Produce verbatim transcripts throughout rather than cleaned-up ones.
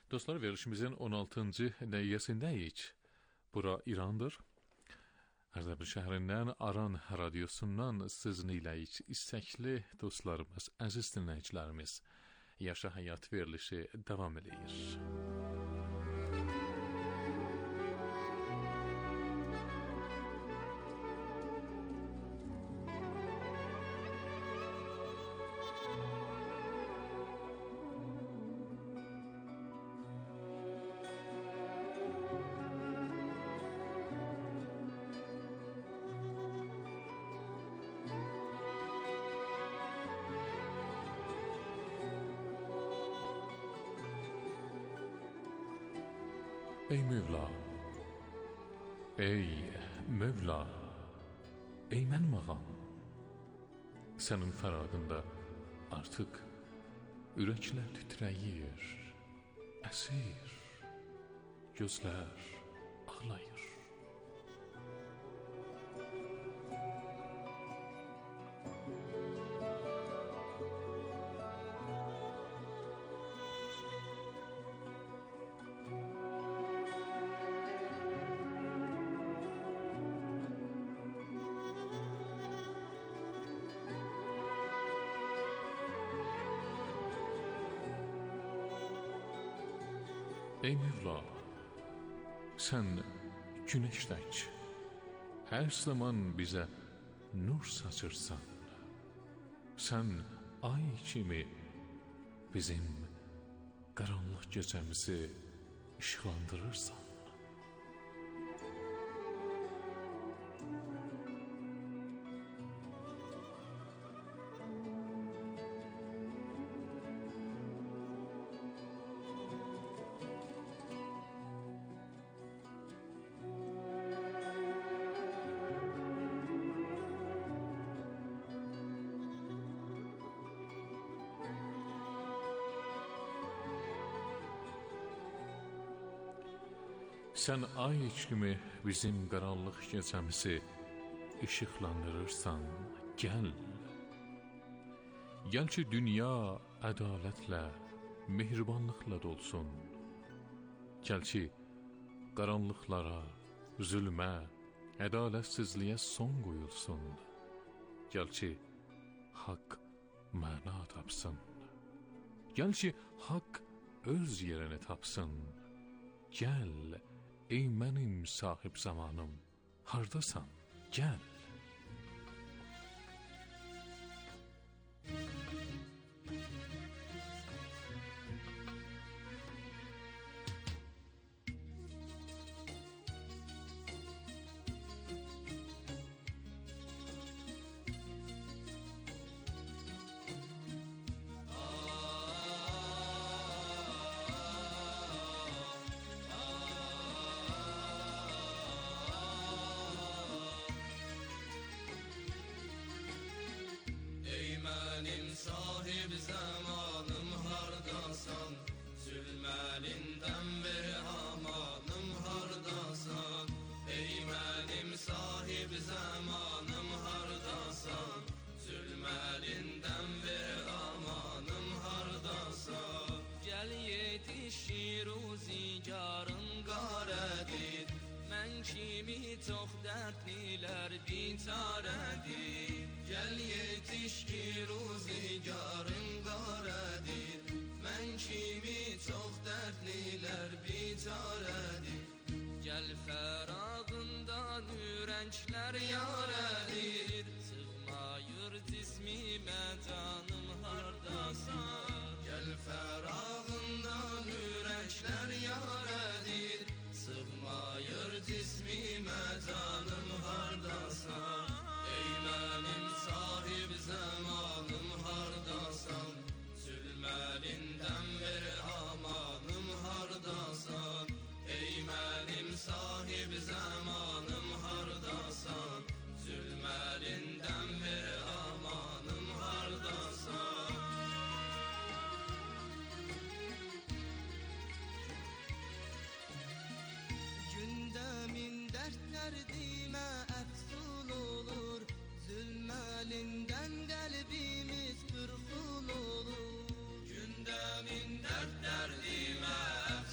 Dostlar, verilişimizin on altıncı dəqiqəsindəyik. Bura İrandır. Ərdəbil şəhərindən Aran radiosundan sizinləyik. İstəkli dostlarımız, əziz dinləyicilərimiz, Yaşa Həyat verilişi davam edir. Ey Mövla, ey Mövla, ey mənim ağam, sənin fəraqında artıq ürəklər titrəyir, əsir, gözlər ağlayır. Ey Mövla, sən günəş tək, hər zaman bizə nur saçırsan. Sən ay kimi bizim qaranlıq gecəmizi işıqlandırırsan. Sən ay kimi bizim qaranlıq gecəmizi işıqlandırırsan. Gəl, gəl ki dünya ədalətlə, mehribanlıqla dolsun. Gəl ki qaranlıqlara, zülmə, ədalətsizliyə son qoyulsun. Gəl ki haqq məna tapsın. Gəl ki haqq öz yerini tapsın. Gəl, ey mənim sahib zamanım, hardasan? Gəl. Mənim sahib zamanım hardasan, zülməlindən bir amanım hardasan. Ey mənim sahib zamanım hardasan, zülməlindən bir amanım hardasan. Gəl yetişir ruzigarın qarədir, mən kimi çox dərdlilər biçarədir. Gəl yetiş ki ruzigarın qarədir, mən kimi çox dərdlilər biçarədir. Gəl fərağından ürəklər yarədir, sığmayır cismimə canım hardasan. Gəl fərağından ürəklər yarədir, sığmayır cismimə canım hardasan. Ey mənim sahib zamanım hardasan, zülməlindən bir amanım hardasan. Ey mənim sahib zamanım hardasan, zülməlindən bir amanım hardasan. Gündəmin dərdlərdimə əfsul olur, zülməlindən qəlbimiz pürxul olur. Gündəmin dərdlərdimə əfsul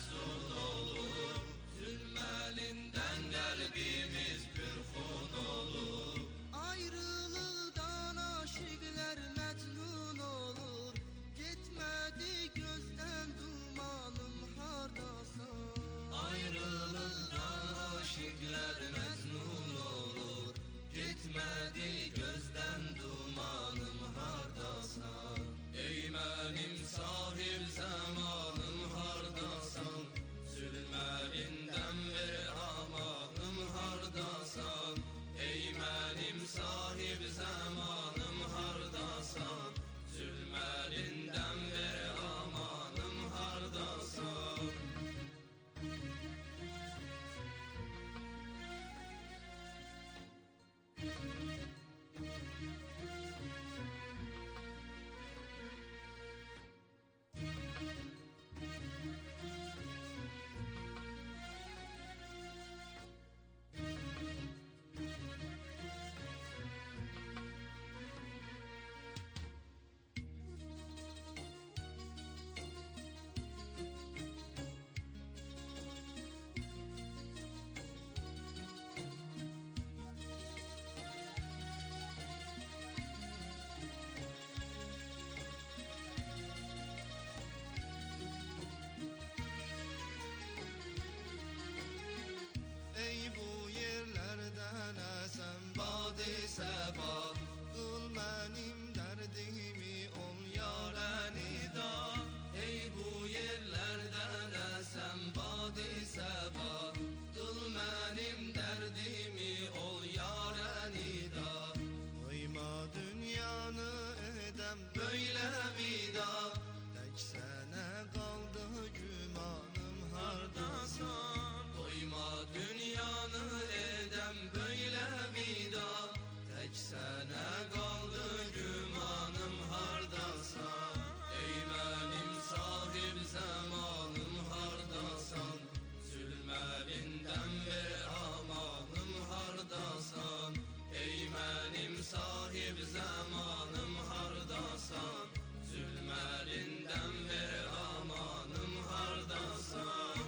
əlindən ver amanım hardasan ey mənim sahib zamanım hardasan zülm əlindən ver amanım hardasan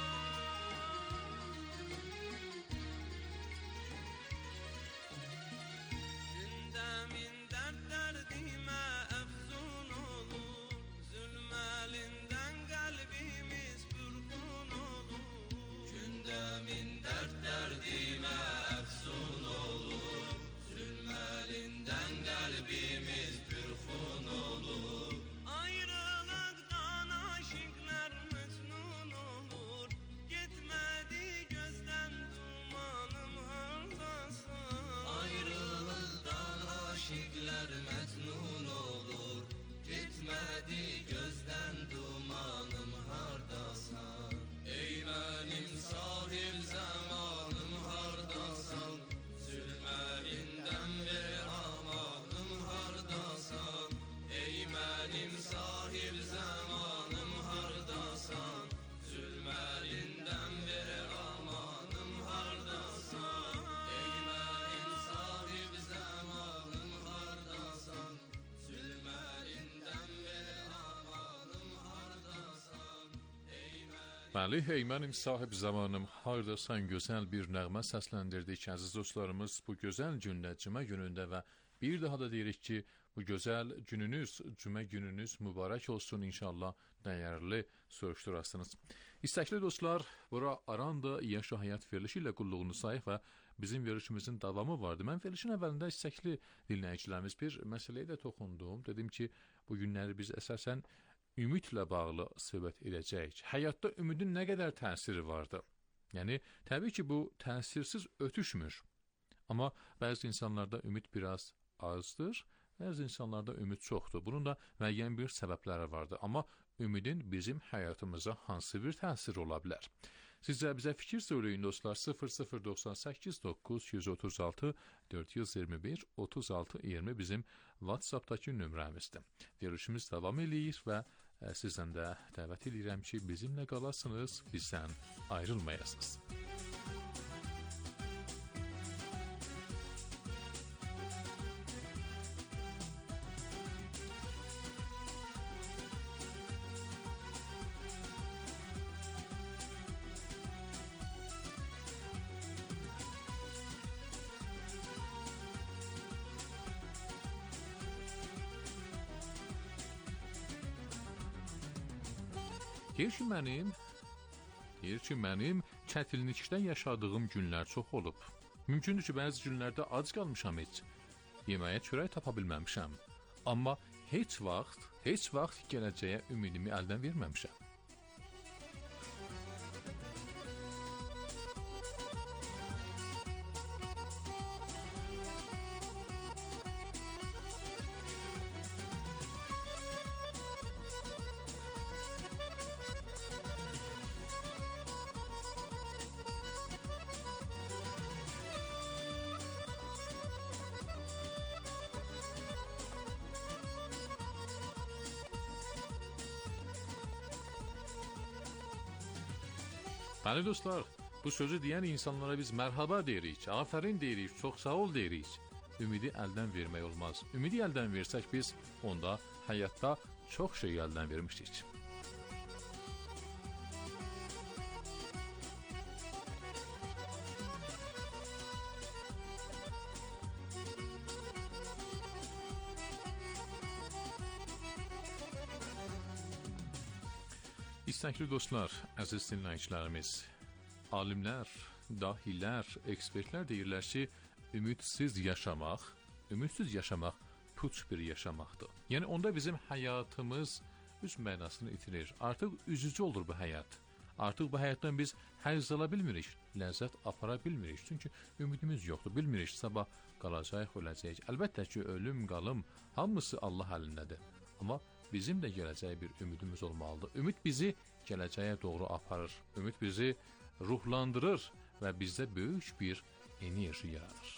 gündəmin dərd dərdimə əfzun olur zülm əlindən qəlbimiz pürxun olur gündəmin dərd dərdimə əfzun olur zülm əlindən qəlbimiz pürxun olur ayrılıqdan aşıqlar məcnun olur getmədi gözdən dumanım hardasan ayrılıqdan aşıqlar məcnun olur getmədi gözdən dumanım hardasan ey mənim sahib zamanım hardasan zülm əlindən ver amanım hardasan ey mənim sahib zamanım hardasan zülm əlindən ver amanım hardasan ey mənim sahib zamanım hardasan zülm əlindən ver amanım hardasan ey mənim Bəli, hey mənim sahib zamanım hardasan gözəl bir nəğmə səsləndirdik əziz dostlarımız bu gözəl gündə, cümə günündə və bir daha da deyirik ki, bu gözəl gününüz, cümə gününüz mübarək olsun inşallah dəyərli soruşturasınız. İstəkli dostlar, bura Aranda Yaşa Həyat verilişi ilə qulluğunu sayıq və bizim verilişimizin davamı vardı. Mən verilişin əvvəlində istəkli dinləyicilərimiz bir məsələyə də toxundum. Dedim ki, bu günləri biz əsasən ümidlə bağlı söhbət edəcəyik. Həyatda ümidin nə qədər təsiri vardı? Yəni, təbii ki, bu təsirsiz ötüşmür. Amma bəzi insanlarda ümid biraz azdır, bəzi insanlarda ümid çoxdur. Bunun da müəyyən bir səbəbləri vardır. Amma ümidin bizim həyatımıza hansı bir təsir ola bilər? Sizə bizə fikir söyləyin dostlar. sıfır sıfır doxsan səkkiz doqquz yüz otuz altı dörd yüz iyirmi bir otuz altı iyirmi bizim WhatsApp'dakı nömrəmizdir. Verilişimiz davam eləyir və ə, sizdən də dəvət edirəm ki, bizimlə qalasınız, bizdən ayrılmayasınız. Deyir ki, mənim, deyir ki, mənim çətinlikdə yaşadığım günlər çox olub. Mümkündür ki, bəzi günlərdə ac qalmışam heç, yeməyə çörək tapa bilməmişəm. Amma heç vaxt, heç vaxt gələcəyə ümidimi əldən verməmişəm. Bəli dostlar, bu sözü deyən insanlara biz mərhaba deyirik, afərin deyirik, çox sağ ol deyirik. Ümidi əldən vermək olmaz. Ümidi əldən versək biz onda həyatda çox şey əldən vermişdik. İstəkli dostlar, əziz dinləyicilərimiz, alimlər, dahilər, ekspertlər deyirlər ki, ümidsiz yaşamaq, ümidsiz yaşamaq puç bir yaşamaqdır. Yəni, onda bizim həyatımız öz mənasını itirir. Artıq üzücü olur bu həyat. Artıq bu həyatdan biz həzz ala bilmirik, ləzzət apara bilmirik. Çünki ümidimiz yoxdur, bilmirik sabah qalacaq, öləcəyik. Əlbəttə ki, ölüm, qalım, hamısı Allah əlindədir. Amma bizim də gələcəyə bir ümidimiz olmalıdır. Ümid bizi gələcəyə doğru aparır. Ümid bizi ruhlandırır və bizdə böyük bir enerji yaradır.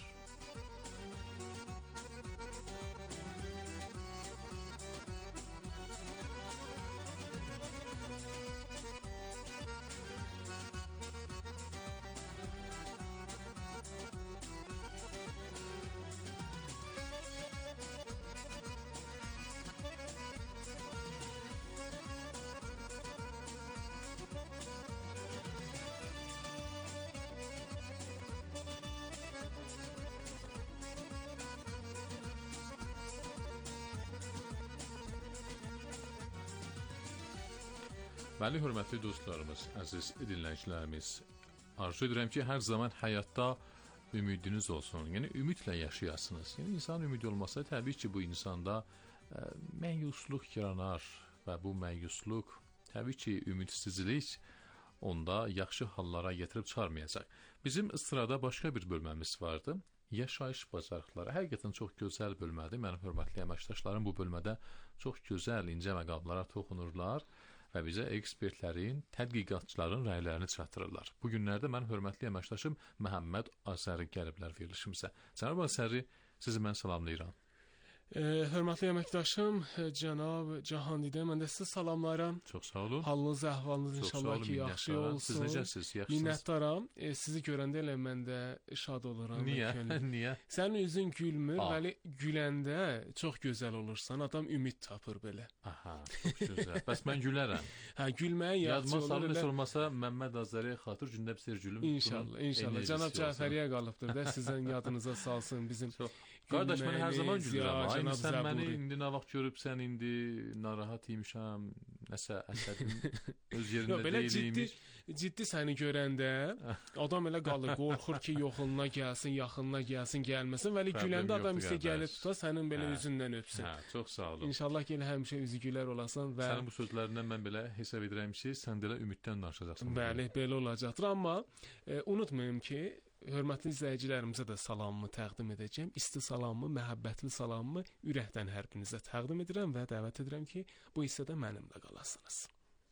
Bəli, hörmətli dostlarımız, əziz dinləyicilərimiz, arzu edirəm ki, hər zaman həyatda ümidiniz olsun. Yəni, ümidlə yaşayasınız. Yəni, insan ümidi olmasa, təbii ki, bu insanda ə, məyusluq yaranar və bu məyusluq, təbii ki, ümidsizlik onda yaxşı hallara getirib çıxarmayacaq. Bizim sırada başqa bir bölməmiz vardı. Yaşayış bacarıqları. Həqiqətən çox gözəl bölmədir. Mənim hörmətli əməkdaşlarım bu bölmədə çox gözəl, incə məqamlara toxunurlar və bizə ekspertlərin, tədqiqatçıların rəylərini çatdırırlar. Bu günlərdə mən hörmətli əməkdaşım Məhəmməd Azəri gəliblər verilişimizə. Cənab Azəri, sizi mən salamlayıram. E, hörmətli əməkdaşım, cənab Cahandidə, mən də sizi salamlayıram. Çox sağ olun. Halınız, əhvalınız Çox inşallah ki, yaxşı olsun. Siz necəsiniz? Yaxşısınız? Minnətdaram. E, sizi görəndə elə mən də şad oluram. Niyə? Niyə? Sənin üzün gülmür, Aa. bəli, güləndə çox gözəl olursan. Adam ümid tapır belə. Aha, çox gözəl. Bəs mən gülərəm. Hə, gülməyin yaxşı olur. Yadıma salın, olmasa Məmməd Azəriyə xatır gündə bir gülüm. İnşallah, inşallah. Cənab Cəfəriyə qalıbdır da, sizin yadınıza salsın bizim. Qardaş, mən hər zaman gülürəm. Ay, sən Zəburi. məni indi nə vaxt görübsən, indi narahat imişəm, nəsə əsəbim öz yerində Yox, belə ciddi, deyilik. ciddi səni görəndə adam elə qalır, qorxur ki, yoxununa gəlsin, yaxınına gəlsin, gəlməsin. Vəli Problem güləndə adam yoxdur, istə gəlib qardaş. tuta, sənin belə Hə. üzündən öpsün. Hə, çox sağ olun. İnşallah ki, elə həmişə üzü gülər olasan və Sənin bu sözlərindən mən belə hesab edirəm ki, sən də elə ümiddən danışacaqsan. bəli, belə olacaqdır. Amma e, unutmayın ki, hörmətli izləyicilərimizə də salamımı təqdim edəcəm. İsti salamımı, məhəbbətli salamımı ürəkdən hər birinizə təqdim edirəm və dəvət edirəm ki, bu hissədə mənimlə qalasınız.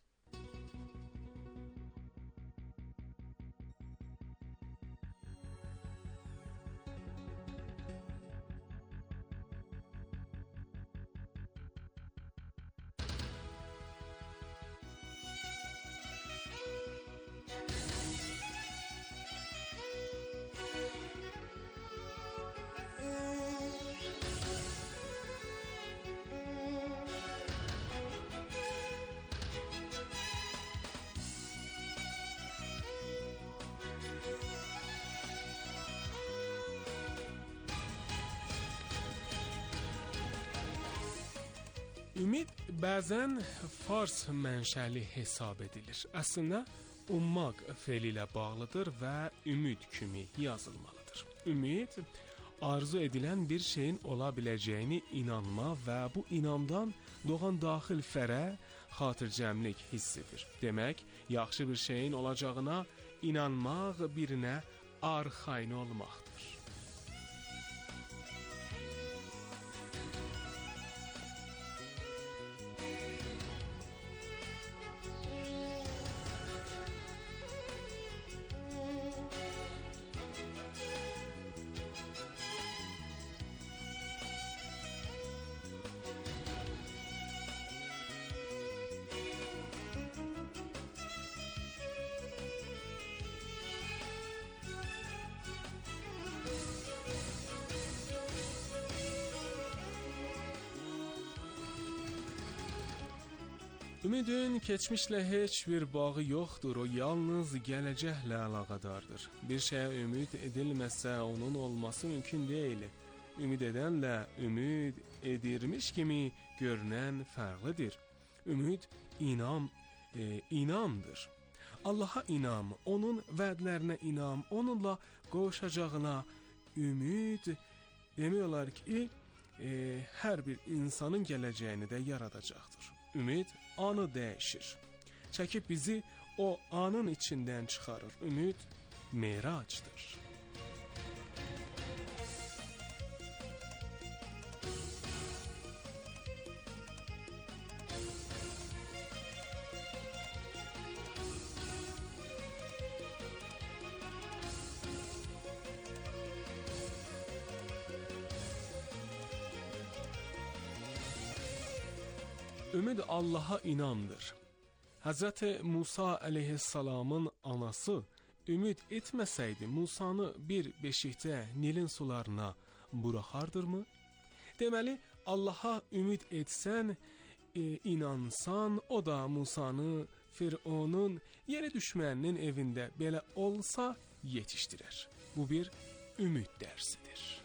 Ümid bəzən fars mənşəli hesab edilir. Əslində ummaq fe'li ilə bağlıdır və ümid kimi yazılmalıdır. Ümid arzu edilən bir şeyin ola biləcəyini inanma və bu inamdan doğan daxil fərə, xatircəmlik hissidir. Demək, yaxşı bir şeyin olacağına inanmaq birinə arxayın olmaqdır. Ümidin keçmişlə heç bir bağı yoxdur, o yalnız gələcəklə əlaqədardır. Bir şeyə ümid edilməsə onun olması mümkün deyil. Ümid edənlə ümid edirmiş kimi görünən fərqlidir. Ümid inam, e, inamdır. Allaha inam, onun vədlərinə inam, onunla qovuşacağına ümid demək olar ki, e, hər bir insanın gələcəyini də yaradacaqdır. Ümid anı dəyişir. Çəkib bizi o anın içindən çıxarır. Ümid meracdır. Ümid Allaha inamdır. Həzrəti Musa əleyhissalamın anası ümid etməsəydi Musanı bir beşikdə Nilin sularına buraxardırmı? Deməli, Allaha ümid etsən, e, inansan, o da Musanı Fironun yeni düşməninin evində belə olsa yetişdirər. Bu bir ümid dərsidir.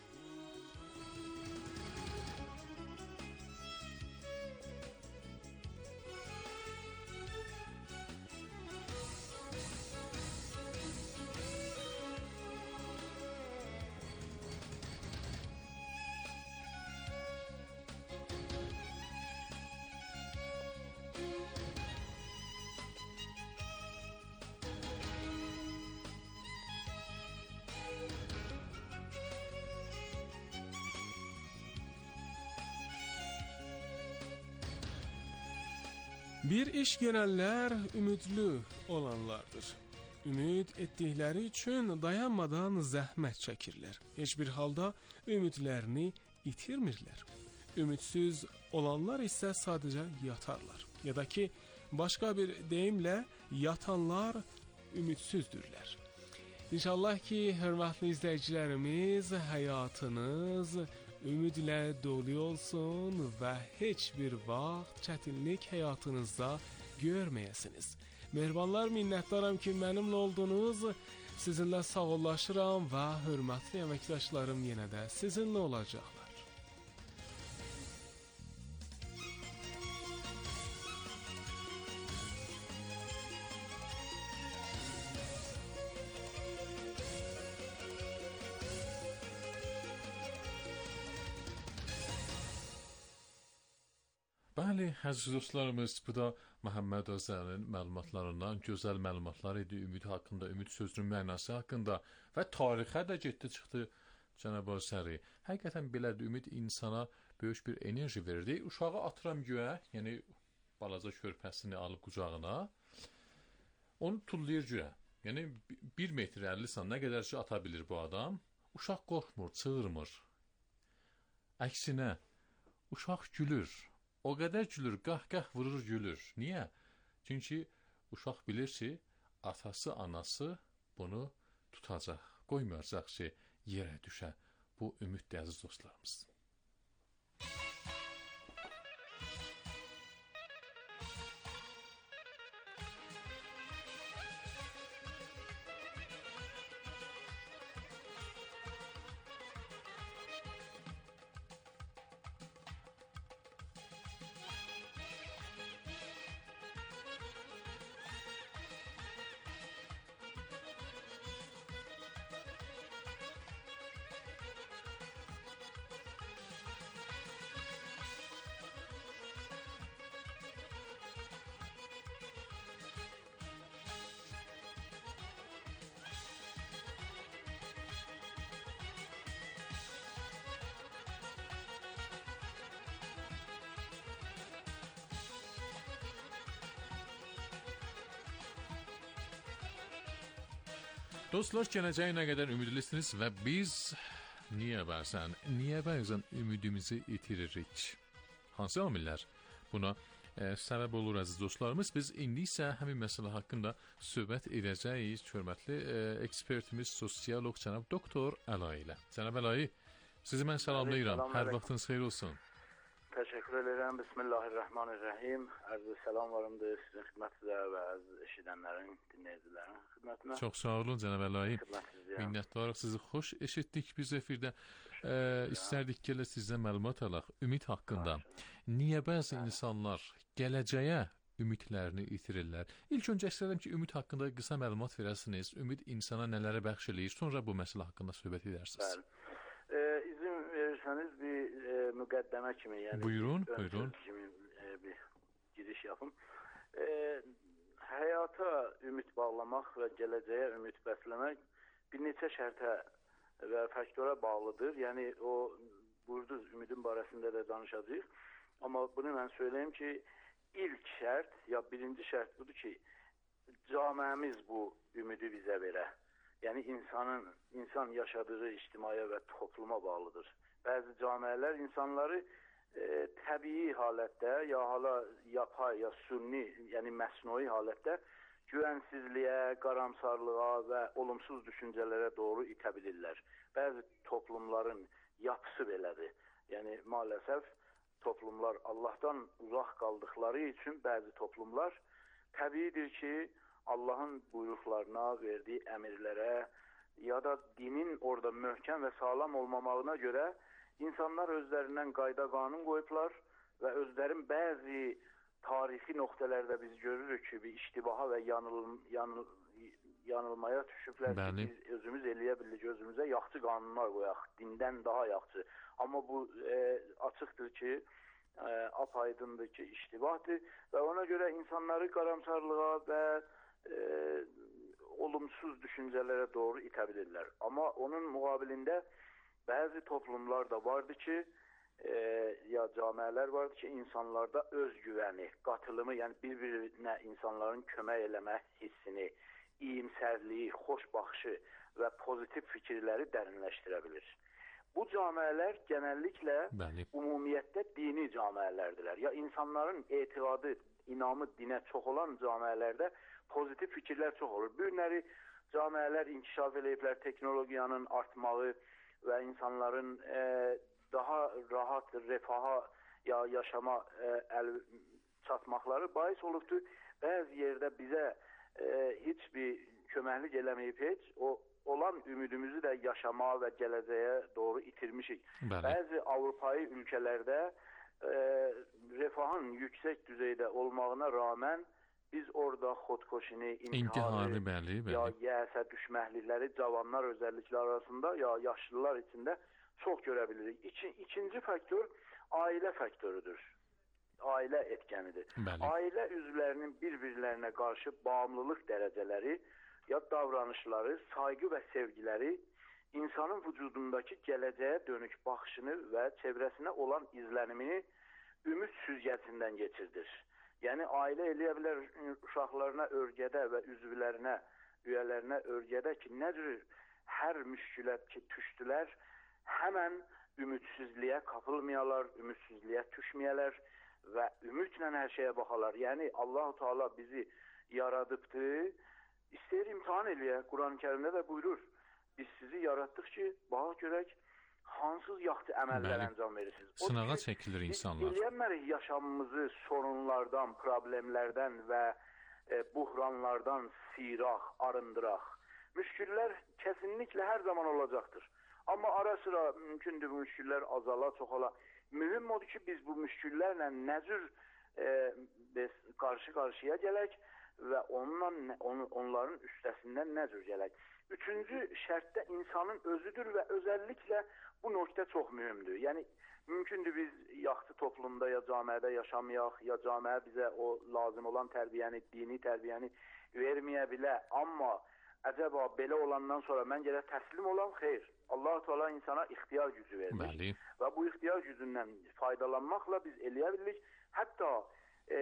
Bir iş görənlər ümidli olanlardır. Ümid etdikləri üçün dayanmadan zəhmət çəkirlər. Heç bir halda ümidlərini itirmirlər. Ümidsiz olanlar isə sadəcə yatarlar. Ya da ki, başqa bir deyimlə yatanlar ümidsizdürlər. İnşallah ki, hörmətli izləyicilərimiz, həyatınız ümidlə dolu olsun və heç bir vaxt çətinlik həyatınızda görməyəsiniz. Mehribanlar, minnətdaram ki, mənimlə oldunuz. Sizinlə sağollaşıram və hörmətli əməkdaşlarım yenə də sizinlə olacaqlar. Bəli, əziz dostlarımız, bu da Məhəmməd Özəlin məlumatlarından gözəl məlumatlar idi. Ümid haqqında, ümid sözünün mənası haqqında və tarixə də getdi çıxdı Cənab Özəli. Həqiqətən belədir, ümid insana böyük bir enerji verirdi. Uşağı atıram göyə, yəni balaca körpəsini alıb qucağına, onu tullayır göyə. Yəni bir metr əlli san nə qədər ki ata bilir bu adam. Uşaq qorxmur, çığırmır. Əksinə, uşaq gülür. O qədər gülür, qah-qah vurur, gülür. Niyə? Çünki uşaq bilir ki, atası, anası bunu tutacaq, qoymayacaq ki, yerə düşə. Bu ümiddir, əziz dostlarımız. Dostlar, gələcəyə nə qədər ümidlisiniz və biz niyə bəzən, niyə bəzən ümidimizi itiririk? Hansı amillər buna e, səbəb olur, əziz dostlarımız? Biz indi isə həmin məsələ haqqında söhbət edəcəyik. Hörmətli e, ekspertimiz, sosiolog cənab doktor Əlayi ilə. Cənab Əlayi, sizi mən salamlayıram. Hər vaxtınız xeyir olsun. Teşekkür ederim. Bismillahirrahmanirrahim. Arzu selam varımdır sizin xidmətinizə və əziz eşidənlərin, dinləyicilərin xidmətinə. Çox sağ olun Cənab Əlayi. Minnətdarıq, sizi xoş eşitdik biz efirdə. E, istərdik ki, sizdən məlumat alaq ümid haqqında. Niyə bəzi insanlar gələcəyə ümidlərini itirirlər? İlk öncə istərdim ki, ümid haqqında qısa məlumat verəsiniz. Ümid insana nələrə bəxş eləyir? Sonra bu məsələ haqqında söhbət edərsiniz. Bəli. E, izin verirseniz bir e, müqəddəmə kimi, yəni buyurun, buyurun. Kimi, e, bir giriş yapım. E, həyata ümid bağlamaq və gələcəyə ümid bəsləmək bir neçə şərtə və faktora bağlıdır. Yəni o buyurdunuz ümidin barəsində də danışacağıq. Amma bunu mən söyleyeyim ki, ilk şərt ya birinci şərt budur ki, camiəmiz bu ümidi bizə verə. Yəni insanın, insan yaşadığı ictimaya və topluma bağlıdır. Bəzi camiələr insanları e, təbii halətdə, ya hala yapay, ya sünni, yəni məsnui halətdə güvənsizliyə, qaramsarlığa və olumsuz düşüncələrə doğru itə bilirlər. Bəzi toplumların yapısı belədir. Yəni maalesef toplumlar Allahdan uzaq qaldıqları üçün bəzi toplumlar təbiidir ki, Allahın buyruqlarına, verdiyi əmirlərə ya da dinin orada möhkəm və sağlam olmamağına görə insanlar özlərindən qayda qanun qoyublar və özlərin bəzi tarixi nöqtələrdə biz görürük ki, bir iştibaha və yanıl, yanıl, yanılmaya düşüblər ki, biz özümüz eləyə bilirik, özümüzə yaxçı qanunlar qoyaq, dindən daha yaxçı. Amma bu e, açıqdır ki, e, apaydındır ki, iştibahdır və ona görə insanları qaramsarlığa və E, olumsuz düşüncələrə doğru itə bilirlər. Amma onun müqabilində bəzi toplumlar da vardı ki, e, ya camiələr vardır ki, insanlarda özgüvəni, qatılımı, yəni bir-birinə insanların kömək eləmə hissini, iyimsərliyi, xoş baxışı və pozitiv fikirləri dərinləşdirə bilir. Bu camiələr genəlliklə Bəli. ümumiyyətdə dini camiələrdirlər. Ya insanların etiqadı, inamı dinə çox olan camiələrdə pozitiv fikirlər çox olur. Bu günləri camiələr inkişaf eləyiblər, texnologiyanın artmağı və insanların e, daha rahat refaha ya yaşama e, əl çatmaqları bais olubdur. Bəzi yerdə bizə e, heç bir köməklik eləməyib heç, o olan ümidimizi də yaşamağa və gələcəyə doğru itirmişik. Bəli. Bəzi Avropai ölkələrdə e, refahın yüksək düzeydə olmağına rağmen biz orada xodkoşini, intiharı, İntiharı, bəli, bəli. ya yəsə düşməhlikləri cavanlar özəlliklə arasında ya yaşlılar içində çox görə bilirik. İki, ikinci faktor ailə faktorudur. Ailə etkənidir. Bəli. Ailə üzvlərinin bir-birlərinə qarşı bağımlılıq dərəcələri, ya davranışları, sayğı və sevgiləri insanın vücudundakı gələcəyə dönük baxışını və çevrəsinə olan izlənimini ümid süzgəcindən geçirdir. Yəni ailə eləyə bilər uşaqlarına örgədə və üzvlərinə, üyələrinə örgədə ki, nə cür hər müşkülə ki, düşdülər, həmən ümidsizliyə qapılmayalar, ümidsizliyə düşməyələr və ümidlə hər şeyə baxalar. Yəni Allah-u Teala bizi yaradıbdır. İstəyir imtihan eləyə. Quran-ı Kərimdə də buyurur. Biz sizi yaratdıq ki, baxaq görək hansız yaxşı əməllər Bəli. əncam verirsiniz. Sınağa çəkilir insanlar. Biz eləyənmərik yaşamımızı sorunlardan, problemlərdən və e, buhranlardan siraq, arındıraq. Müşküllər kesinlikle hər zaman olacaqdır. Amma ara sıra mümkündür bu müşküllər azala, çoxala. Mühüm odur ki, biz bu müşküllərlə nə cür e, qarşı-qarşıya gələk və onunla, on, onların üstəsindən nə cür gələk. Üçüncü şərtdə insanın özüdür və özəlliklə bu nöqtə çox mühümdür. Yəni, mümkündür biz yaxşı toplumda ya camiədə yaşamayaq, ya camiə bizə o lazım olan tərbiyəni, dini tərbiyəni verməyə bilə. Amma əcəba belə olandan sonra mən gələ təslim olam, xeyr. Allah-u Teala insana ixtiyar gücü vermiş. Bəli. Və bu ixtiyar gücündən faydalanmaqla biz eləyə bildik. Hətta e,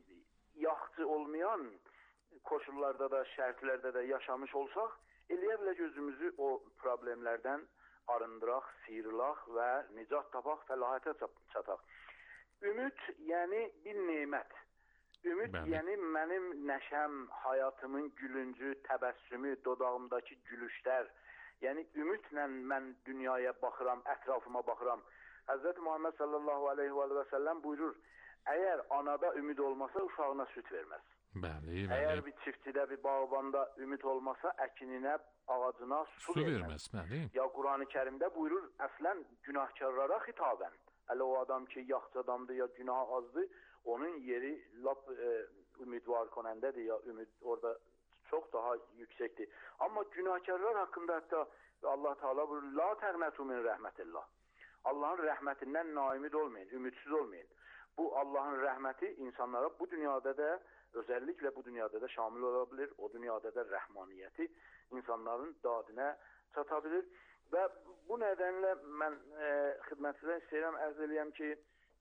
yaxşı olmayan koşullarda da, şərtlərdə də yaşamış olsaq, eləyə bilək özümüzü o problemlərdən arındıraq, sıyrılaq və nicat tapaq, fəlahətə çataq. Ümid, yəni bir nemət. Ümid, Bəli. yəni mənim nəşəm, həyatımın gülüncü, təbəssümü, dodağımdakı gülüşlər. Yəni ümidlə mən dünyaya baxıram, ətrafıma baxıram. Həzrəti Muhammed sallallahu aleyhi və səlləm buyurur, əgər anada ümid olmasa uşağına süt verməz. Bəli, bəli. Əgər bir çiftçidə, bir bağbanda ümid olmasa əkininə, ağacına su, Su verməz. verməz, bəli. Ya Quran-ı Kərimdə buyurur, əslən günahkarlara xitabən. Hələ o adam ki, yaxşı adamdır ya günah azdır, onun yeri lap e, ümidvar konəndədir ya ümid orada çox daha yüksəkdir. Amma günahkarlar haqqında hətta Allah Teala buyurur, la təğnətu min rəhmətillah. Allahın rəhmətindən naimid olmayın, ümidsiz olmayın. Bu Allahın rəhməti insanlara bu dünyada da, özəlliklə bu dünyada da şamil ola bilir. O dünyada da rəhmaniyyəti insanların dadinə çata bilir. Və bu nədənlə mən e, xidmətinizə istəyirəm, ərz eləyəm ki,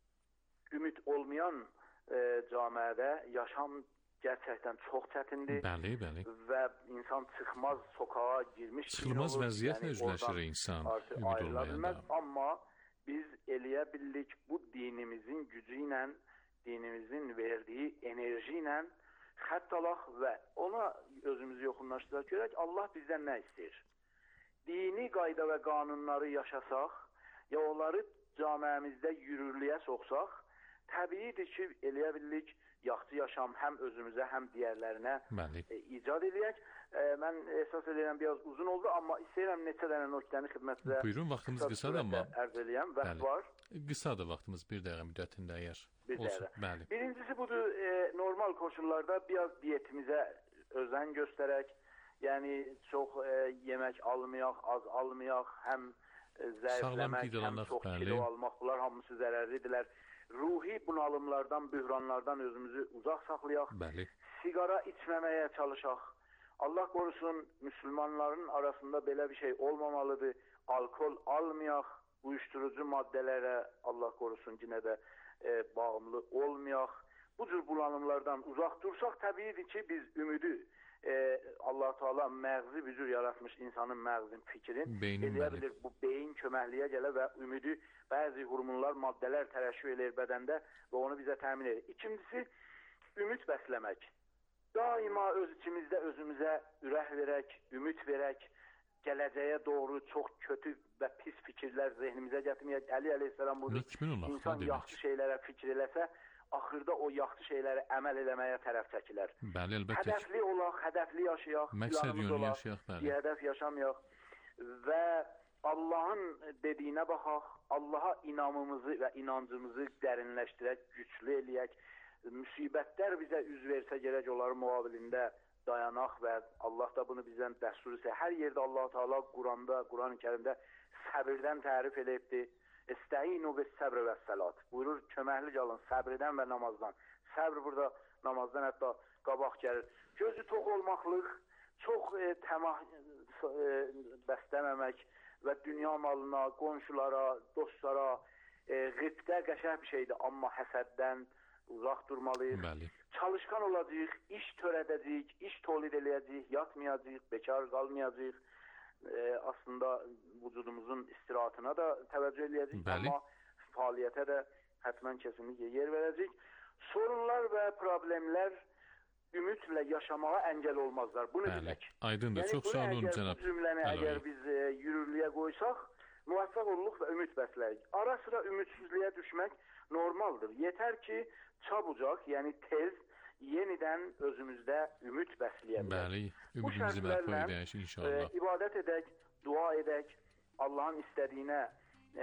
ümid olmayan e, camiədə yaşam gerçəkdən çox çətindir. Bəli, bəli. Və insan çıxmaz sokağa girmiş. Çıxılmaz vəziyyətlə üzləşir insan ümid olmayanda. Amma biz eləyə bildik bu dinimizin gücü ilə, dinimizin verdiyi enerji ilə xətt alaq və ona özümüzü yoxunlaşdıraq. Görək Allah bizdən nə istəyir? Dini qayda və qanunları yaşasaq, ya onları camiəmizdə yürürlüyə soxsaq, təbiidir ki, eləyə bildik yaxşı yaşam həm özümüzə, həm digərlərinə e, icad eləyək. E, mən əsas eləyəm biraz uzun oldu, amma istəyirəm neçə dənə nöqtəni xidmətinizə buyurun, vaxtımız qısadır, amma ərz eləyəm, vaxt var. Qısadır vaxtımız, bir dəqiqə müddətində əgər bir olsun. Dəqiqə. Bəli. Birincisi budur, e, normal koşullarda biraz diyetimizə özen göstərək. Yəni çox e, yemək almayaq, az almayaq, həm e, zəifləmək, həm çox bəli. Kilo almaq, bunlar hamısı zərərlidirlər. Ruhi bunalımlardan, bühranlardan özümüzü uzaq saxlayaq. Bəli. Sigara içməməyə çalışaq. Allah qorusun, müsəlmanların arasında belə bir şey olmamalıdır. Alkol almayaq, uyuşturucu maddələrə Allah qorusun yenə də e, bağımlı olmayaq. Bu cür bulanımlardan uzaq dursaq təbiidir ki, biz ümidi e, Allah Teala məğzi bir cür yaratmış insanın məğzin fikrin eləyə bilir. Bu beyin köməkliyə gələ və ümidi bəzi hormonlar, maddələr tərəşüh eləyir bədəndə və onu bizə təmin edir. İkincisi, ümid bəsləmək. Daima öz içimizdə özümüzə ürək verək, ümid verək, gələcəyə doğru çox kötü və pis fikirlər zehnimizə gətirməyək. Əli əleyhissalam budur. İnsan yaxşı şeylərə fikir eləsə, axırda o yaxşı şeyləri əməl eləməyə tərəf çəkilər. Bəli, əlbəttə. Hədəfli olaq, hədəfli yaşayaq, məqsəd yönlü yaşayaq, bəli. Bir hədəf yaşamayaq və Allahın dediyinə baxaq, Allaha inamımızı və inancımızı dərinləşdirək, güclü eləyək. Müsibətlər bizə üz versə gərək onların müqabilində dayanaq və Allah da bunu bizdən dəstur etsə. Hər yerdə Allah Teala Quranda, Quran-ı Kərimdə səbirdən tərif eləyibdir. Estəinu bis-səbr və səlat. Buyurur, köməkli qalın səbrdən və namazdan. Səbr burada namazdan hətta qabaq gəlir. Gözü tox olmaqlıq, çox e, təmah e, bəsləməmək və dünya malına, qonşulara, dostlara e, qibdə qəşəng bir şeydir. Amma həsəddən uzaq durmalıyıq. Bəli. Çalışkan olacağıq, iş törədəcəyik, iş tolid eləyəcəyik, yatmayacağıq, bekar qalmayacağıq. E, aslında vücudumuzun istirahatına da təvəccüh eləyəcəyik, amma fəaliyyətə də hətmən kesinliklə yer verəcəyik. Sorunlar və problemlər ümidlə yaşamağa əngəl olmazlar. Bunu Bəli. bilək. Aydındır, yəni, çox sağ olun əgər, cənab. Bu cümləni Əlayi. əgər biz e, yürürlüyə qoysaq, müvəffəq oluluq və ümid bəsləyik. Ara sıra ümidsizliyə düşmək normaldır. Yetər ki, çabucaq, yəni tez, yenidən özümüzdə ümid bəsləyə bilək. Bəli, ümidimizi bərpa edək inşallah. E, ibadət edək, dua edək, Allahın istədiyinə, e,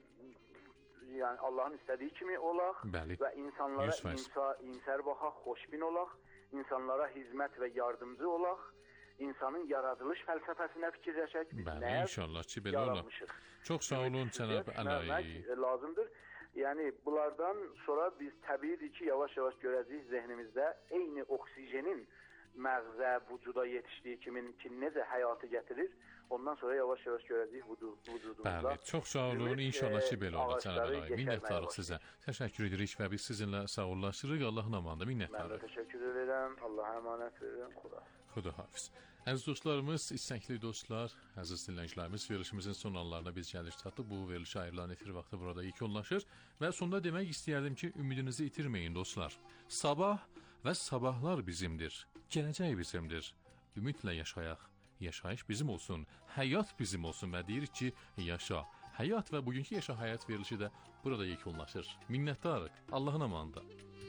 yəni Allahın istədiyi kimi olaq. Bəli. Və insanlara insa, insər baxaq, xoşbin olaq, insanlara hizmət və yardımcı olaq, insanın yaradılış fəlsəfəsinə fikirləşək. Biz Bəli, nəyə inşallah ki, belə olar. Çox sağ olun cənab Əlayi. Lazımdır. Yəni bunlardan sonra biz təbiidir ki, yavaş-yavaş görəcəyik zehnimizdə eyni oksijenin məğzə, vücuda yetişdiyi kimin ki necə həyatı gətirir. Ondan sonra yavaş-yavaş görəcəyik vücudumuzda. Bəli, çox sağ olun. İnşallah ki, belə olur cənab Əlayi. Minnətdarıq sizə. Təşəkkür edirik və biz sizinlə sağollaşırıq. Allahın amanında minnətdarıq. Mən də təşəkkür edirəm. Allaha əmanət verirəm. Xuda. Xuda hafiz. Əziz dostlarımız, istəkli dostlar, əziz dinləyicilərimiz, verilişimizin son anlarına biz gəliş çatdıq. Bu verilişə ayrılan efir vaxtı burada yekunlaşır və sonda demək istəyərdim ki, ümidinizi itirməyin dostlar. Sabah və sabahlar bizimdir. Gələcək bizimdir. Ümidlə yaşayaq. Yaşayış bizim olsun, həyat bizim olsun və deyirik ki, yaşa. Həyat və bugünkü yaşa həyat verilişi də burada yekunlaşır. Minnətdarıq. Allahın amanında.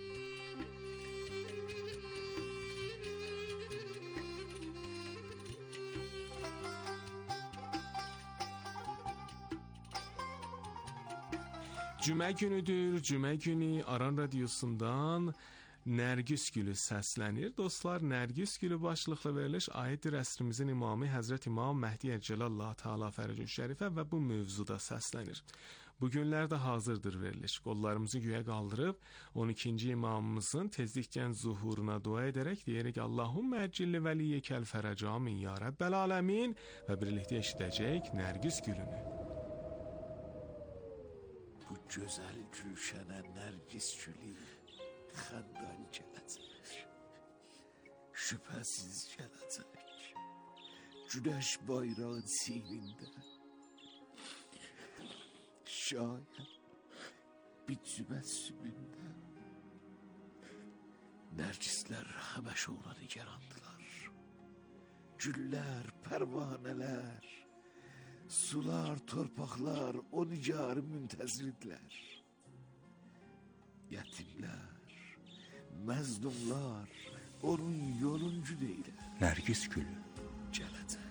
Cümə günüdür, cümə günü Aran Radiosundan Nərgis Gülü səslənir. Dostlar, Nərgis Gülü başlıqlı veriliş aiddir əsrimizin imamı Həzrət İmam Məhdi Əcəlallah Teala Fərəcün Şərifə və bu mövzuda səslənir. Bu günlərdə hazırdır veriliş. Qollarımızı göyə qaldırıb on ikinci imamımızın tezlikdən zuhuruna dua edərək deyirik Allahümmə əcilli vəliyyəkəl fərəcamin ya Rəbbəl aləmin və birlikdə eşidəcək Nərgis Gülünü. Bu gözəl gülşənə Nərgis Gülü xəndan gələcək, şübhəsiz gələcək, günəş bayrağın sinində, şayət bir cüməssümündə, Nərgislər həməşə ona nigarandılar, güllər, pərvanələr, sular, torpaqlar o nigarı müntəzirdirlər, yetimlər, məzlumlar onun yoluncu deyilər. Nərgis Gülü gələcək.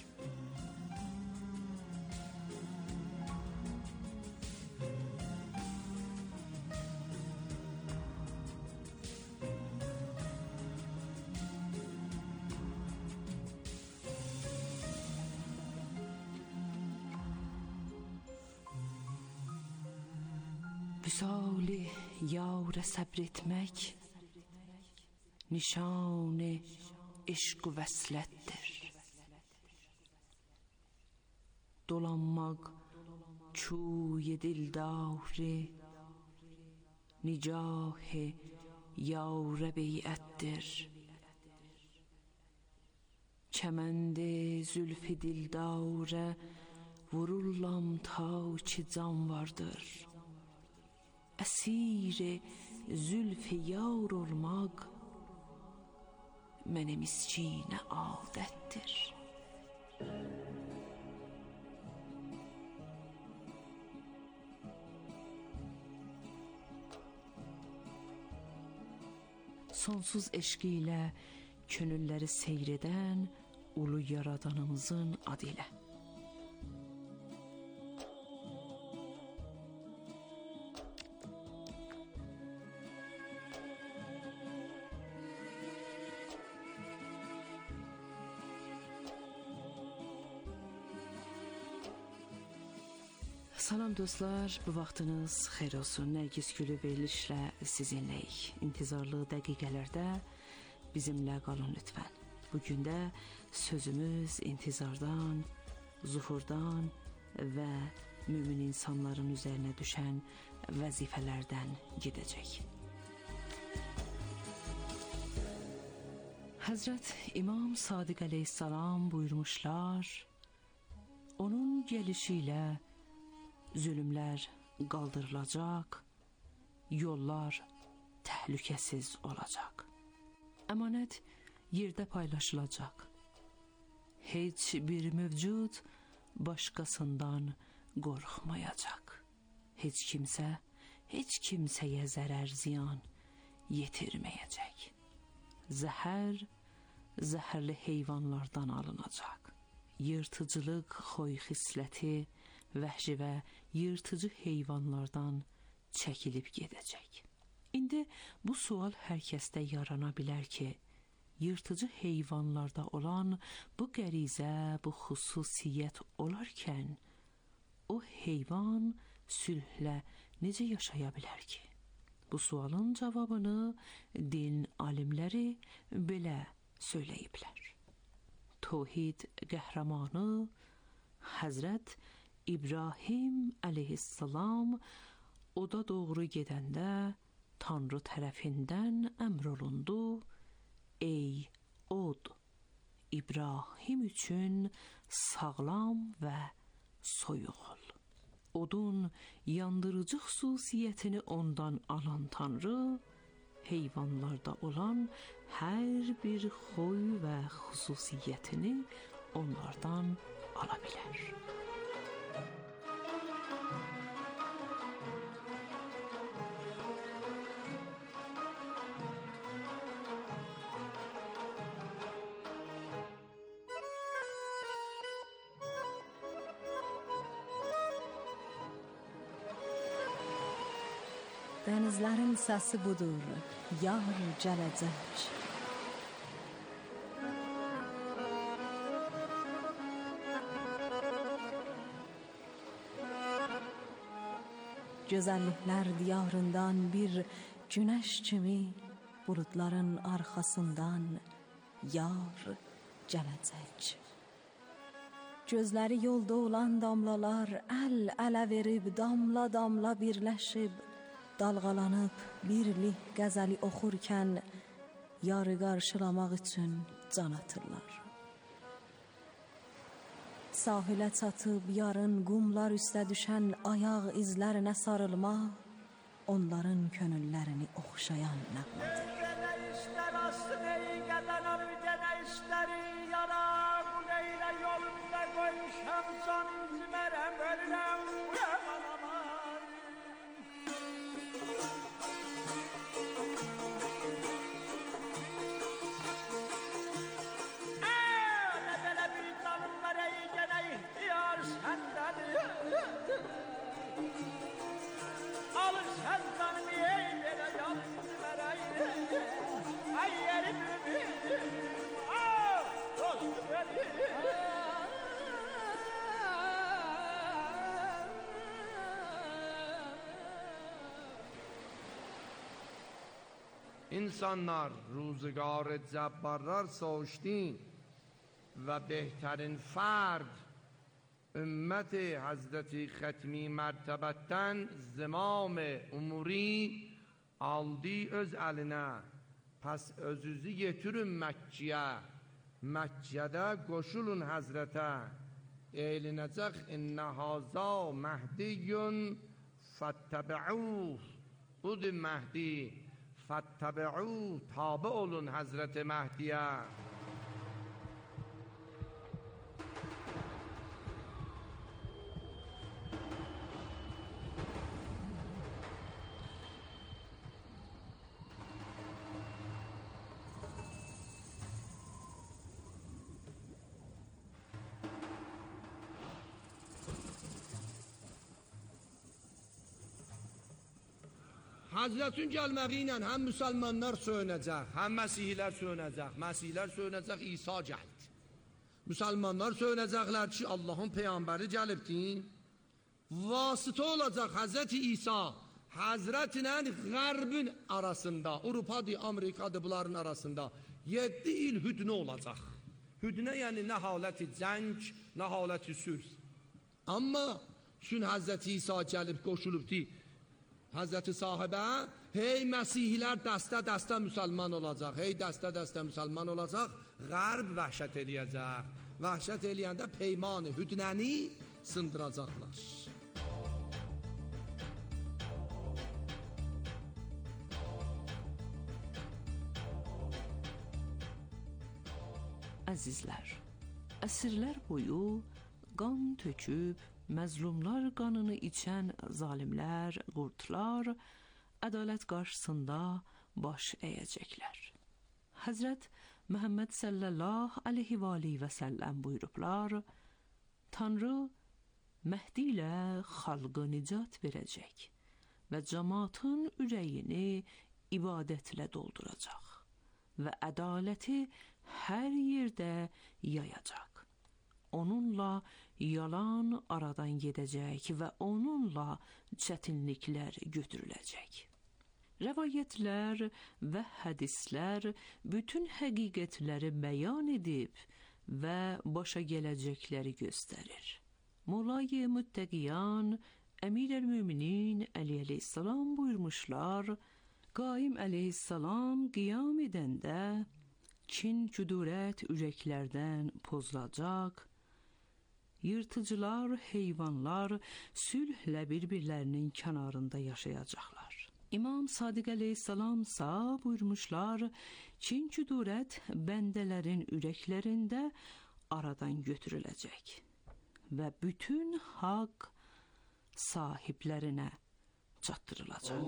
Vüsal-i yâre sabretmek nişan-ı eşq-ı vəslətdir. Dolanmaq کوی دلدار نگاه یار بیعت‌در. کمند زلف دلدار vurullam ta ki can vardır. Əsir zülf yar olmaq mənə miskinə adətdir. Sonsuz eşqi ilə könülləri seyr edən ulu yaradanımızın adı ilə. Salam dostlar, bu vaxtınız xeyir olsun. Nərgiz Gülü verilişlə sizinləyik. İntizarlı dəqiqələrdə bizimlə qalın lütfən. Bugün də sözümüz intizardan, zuhurdan və mümin insanların üzərinə düşən vəzifələrdən gedəcək. Həzrət İmam Sadiq əleyhissalam buyurmuşlar, onun gəlişi ilə zülümlər qaldırılacaq, yollar təhlükəsiz olacaq. Əmanət yerdə paylaşılacaq. Heç bir mövcud başqasından qorxmayacaq. Heç kimsə, heç kimsəyə zərər ziyan yetirməyəcək. Zəhər, zəhərli heyvanlardan alınacaq. Yırtıcılıq xoy xisləti, vəhşi və yırtıcı heyvanlardan çəkilib gedəcək. İndi bu sual hər kəsdə yarana bilər ki, yırtıcı heyvanlarda olan bu qərizə, bu xüsusiyyət olarkən, o heyvan sülhlə necə yaşaya bilər ki? Bu sualın cavabını din alimləri belə söyləyiblər. Tohid qəhrəmanı Həzrət İbrahim əleyhissalam oda doğru gedəndə Tanrı tərəfindən əmr olundu, ey od, İbrahim üçün sağlam və soyuq ol. Odun yandırıcı xüsusiyyətini ondan alan Tanrı, heyvanlarda olan hər bir xoy və xüsusiyyətini onlardan ala bilər. Denizlerin sesi budur, yar gələcək. Gözəlliklər diyarından bir güneş kimi bulutların arkasından yar gələcək. Gözləri yolda olan damlalar əl-ələ verib damla damla birləşib dalğalanıb birlik qəzəli oxurkən yarı qarşılamaq üçün can atırlar. Sahilə çatıb yarın qumlar üstə düşən ayaq izlərinə sarılmaq onların könüllərini oxşayan nəğmədir. Gene işler aslını gelen abi gene işleri yara bu neyle yolunda koymuşam canım cimerem ölürem uyaman aman. Alır sen canımı eylere yalnız vereyim. Ay yerim benim, ah dostum benim. İnsanlar روزگار جبارlar soğuştin ve behterin ferd ümmət Hazreti Xətmi mərtəbətdən zimam umuri aldı öz əlinə. Pəs özünüzü getirin Məkkiyə. Məkkədə qoşulun Həzrətə. Eğlenecek inne haza Mehdiyyun fettebe'uh. Budur Mehdi. Fettebe'uh. Tabi olun Hazreti Mehdi'ye. Hazretin gelmeğiyle hem Müslümanlar söynecek, hem Mesihler söynecek. Mesihler söynecek, İsa geldi. Müslümanlar söynecekler ki Allah'ın peygamberi gelipti. Vasıta olacak Hazreti İsa, Hazretiyle Garb'in arasında, Avrupa'da, Amerika'da bunların arasında yedi il hüdne olacak. Hüdne yani ne haleti cenk, ne haleti sülh. Ama şun Hazreti İsa gelip koşuluptu. Hazreti sahibe, hey Mesihler dəstə dəstə Müslüman olacaq, hey dəstə dəstə Müslüman olacaq, Qərb vəhşət eləyəcək. Vəhşət eləyəndə peymanı, hüdnəni sındıracaqlar. Əzizlər, əsrlər boyu qan töküb, məzlumlar qanını içən zalimlər, qurtlar ədalət qarşısında baş əyəcəklər. Həzrət Məhəmməd sallallahu aleyhi və aleyhi və səlləm buyurublar, Tanrı Məhdi ilə xalqı nicat verəcək və cəmaatın ürəyini ibadətlə dolduracaq və ədaləti hər yerdə yayacaq. Onunla yalan aradan gedəcək və onunla çətinliklər götürüləcək. Rəvayətlər və hədislər bütün həqiqətləri bəyan edib və başa gələcəkləri göstərir. Mulay-i Müttəqiyan Əmir el-Müminin Əli əleyhissalam buyurmuşlar, Qaim əleyhissalam qiyam edəndə kin, küdurət ürəklərdən pozulacaq, yırtıcılar, heyvanlar sülhlə bir-birlərinin kənarında yaşayacaqlar. İmam Sadiq əleyhissalam isə buyurmuşlar, kin, küdurət bəndələrin ürəklərində aradan götürüləcək və bütün haqq sahiblərinə çatdırılacaq.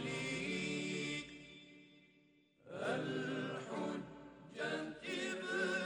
الحجة ابن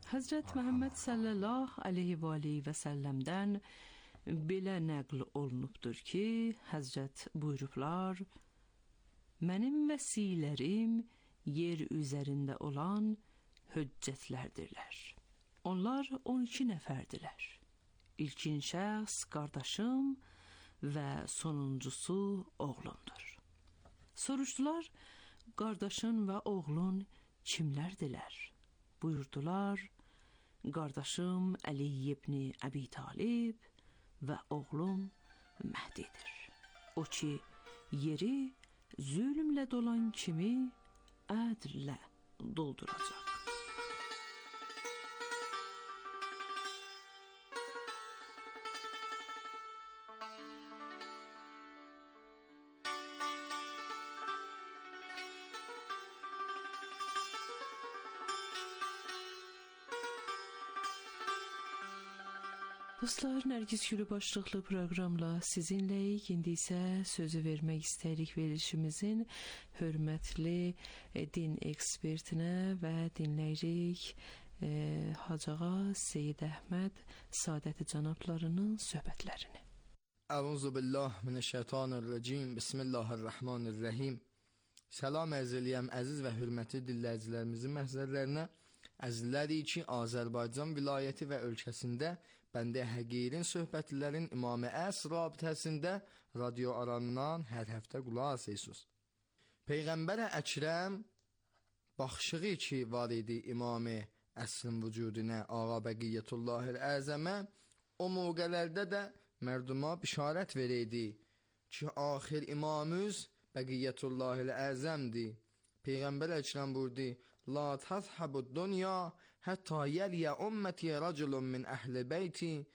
Həzrət Məhəmməd sallallahu aleyhi və aleyhi və səlləmdən belə nəql olunubdur ki, Həzrət buyurublar, mənim vəsilərim yer üzərində olan hüccətlərdirlər. Onlar on iki nəfərdirlər. İlkin şəxs qardaşım və sonuncusu oğlumdur. Soruşdular, qardaşın və oğlun kimlərdilər? Buyurdular, qardaşım Əli ibn Əbi Talib və oğlum Məhdidir. O ki, yeri zülmlə dolan kimi ədlə dolduracaq. Dostlar, Nərgiz Gülü başlıqlı proqramla sizinləyik. İndi isə sözü vermək istəyirik verilişimizin hörmətli din ekspertinə və dinləyirik e, Hacıağa Seyid Əhməd Sadəti cənablarının söhbətlərini. Əuzu billah minəşşeytanirracim. Bismillahirrahmanirrahim. Salam ərz eləyəm əziz və hörmətli dinləyicilərimizin məhzərlərinə. Əzizlərik ki, Azərbaycan vilayəti və ölkəsində Bəndə Həqirin söhbətlərin İmam-ı Əsr rabitəsində radio aranından hər həftə qulaq asırsınız. Peyğəmbər Əkrəm baxışığı ki var idi İmam-ı Əsrin vücuduna, Ağa Bəqiyyətullahil Əzəmə, o mövqələrdə də mərduma bişarət verəydi ki, axir imamımız Bəqiyyətullahil Əzəmdir. Peyğəmbər Əkrəm buyurdu, La tazhabud dunya hatta yeliya ummeti raculun min ahli beyti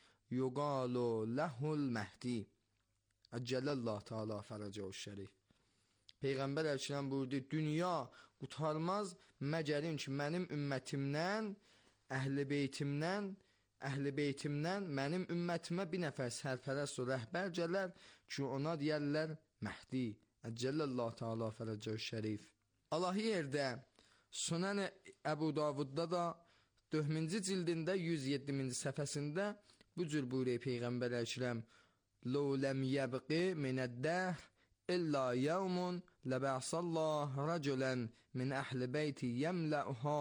yuqalu lahul Mehdi. Əcələllâhu Teala fərəcəhu şərif. Peyğəmbər Əkrəm buyurdu, dünya qurtarmaz məgərin ki, mənim ümmətimdən, əhli beytimdən, əhli beytimdən mənim ümmətimə bir nəfər sərpərəst və rəhbər gələr ki, ona deyərlər Məhdi. Əcələllâhu Teala fərəcəhu şərif. Allah yerdə Sunan-ı Əbu Davudda da dördüncü cildində yüz yeddinci səhifəsində bu cür buyuruyor Peyğəmbər Əkrəm, Ləv ləm yəbqi minəd-dəhr illə yevmun ləbə'sallah rəculən min əhli beyti yəmlə'uha